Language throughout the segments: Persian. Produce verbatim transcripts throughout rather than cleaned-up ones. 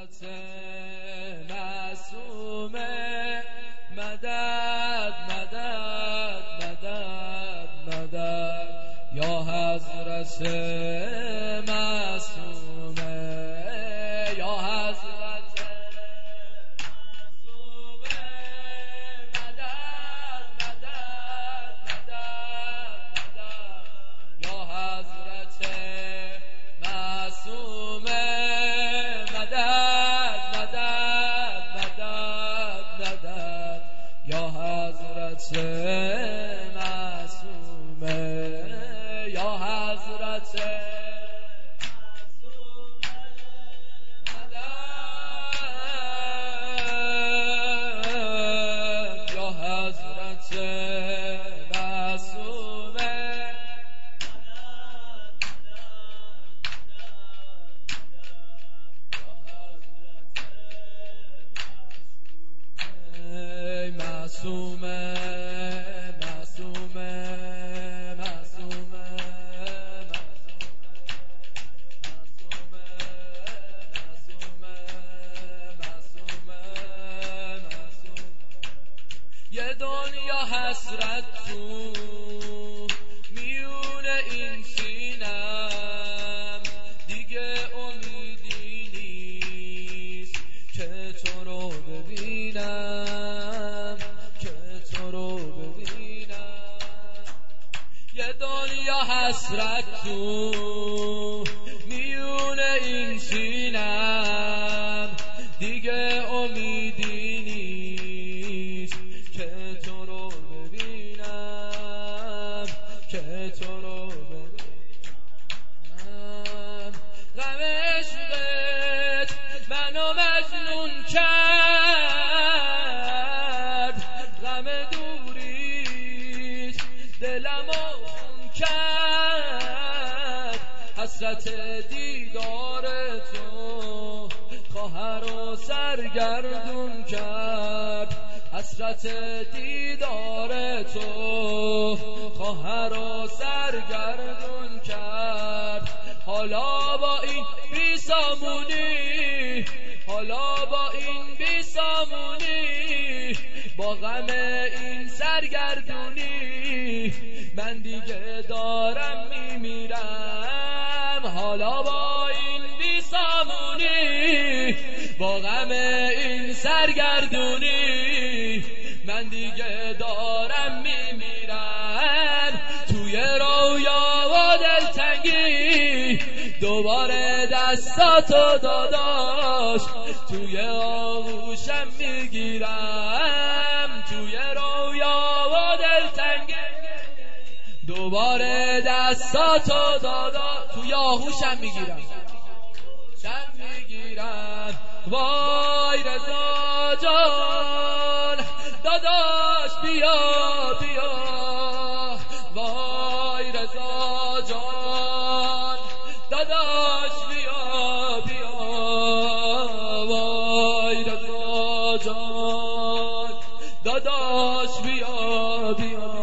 حضرت معصومه مدد مدد مدد مدد یا حضرت معصومه یا حضرت معصومه مدد مدد مدد مدد یا حضرت معصومه مدد مدد مدد مدد یا حضرت معصومه یا حضرت معصومه معصومه معصومه معصومه معصومه معصومه یه دنیا حسرت تو میون این سینم دیگه امیدی نیست که تو رو ببینم یه دنیا حسرت تو میون این سینم دیگه امیدی نیست که تو رو ببینم که تو رو ببینم غم عشقت منو مجنون کرد غم دوریت دلمو کرد حسرت دیدار تو خواهر و سرگردون کرد حسرت دیدار تو خواهر و سرگردون کرد حالا با این بیسامونی حالا با این بیسامونی با غم این سرگردونی من دیگه دارم میمیرم حالا با این بیسامونی با غم این سرگردونی من دیگه دارم میمیرم توی رویا و دلتنگی دوباره دستاتو داداش توی آغوشم میگیرم توی رویا و دلتنگی دوباره دستاتو دادا توی آغوشم میگیرم شم میگیرم وای رضا جان داداش بیا بیا وای رضا جان داداش بیا بیا وای رضا جان داداش بیا بیا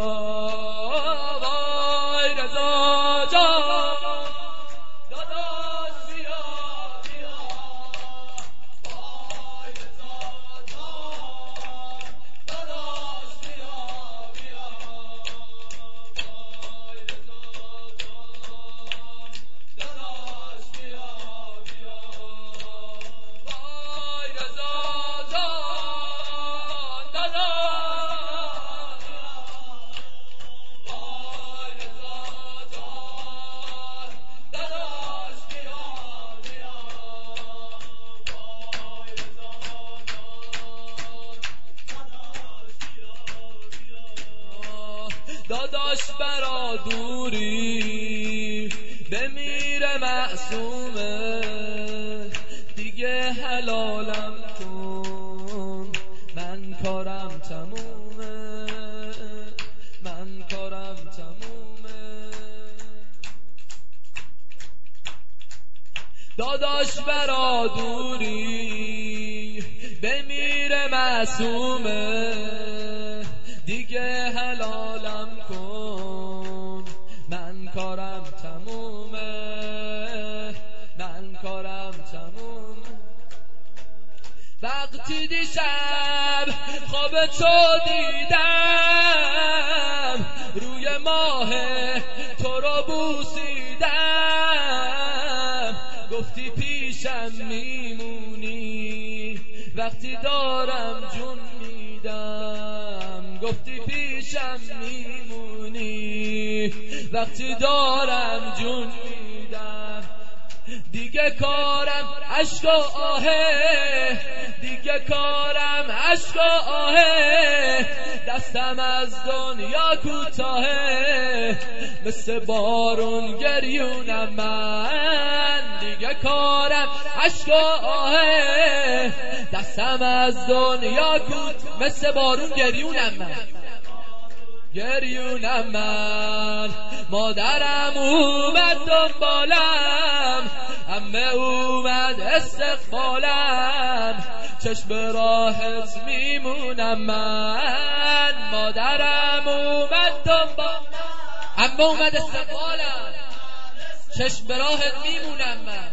داداش برا دوری بمیره معصومه دیگه حلالم کن من کارم تمومه من کارم تمومه داداش برا دوری بمیره معصومه دیگه حلالم کن من کارم تمومه من کارم تمومه وقتی دیشب خواب تو دیدم، روی ماه تو رو بوسیدم، گفتی پیشم میمونی وقتی دارم جون میدم، گفتی پیشم میمونی وقتی دارم جون میدم. دیگه کارم عشق و آهه، دیگه کارم عشق و آهه، دستم از دنیا کوتاهه، مثل بارون گریونم من. دیگه کارم عشق و آهه، دستم از دنیا کوتاهه، مثل بارون گریونم من، گریونم من. مادرم اومد دنبالم، عمه اومد استقبالم، چشم راحت میمونم من. مادرم اومد دنبالم، عمه اومد استقبالم، چشم راحت میمونم من،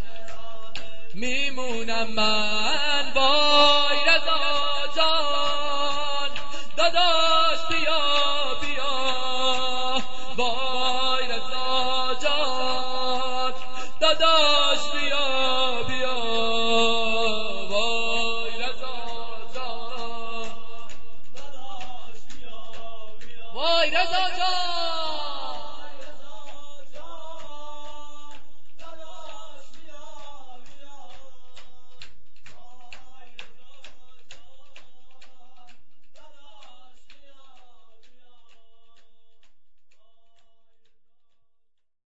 میمونم من. وای رضا جان داداش بیا بیا، وای رضا جان داداش بیا بیا.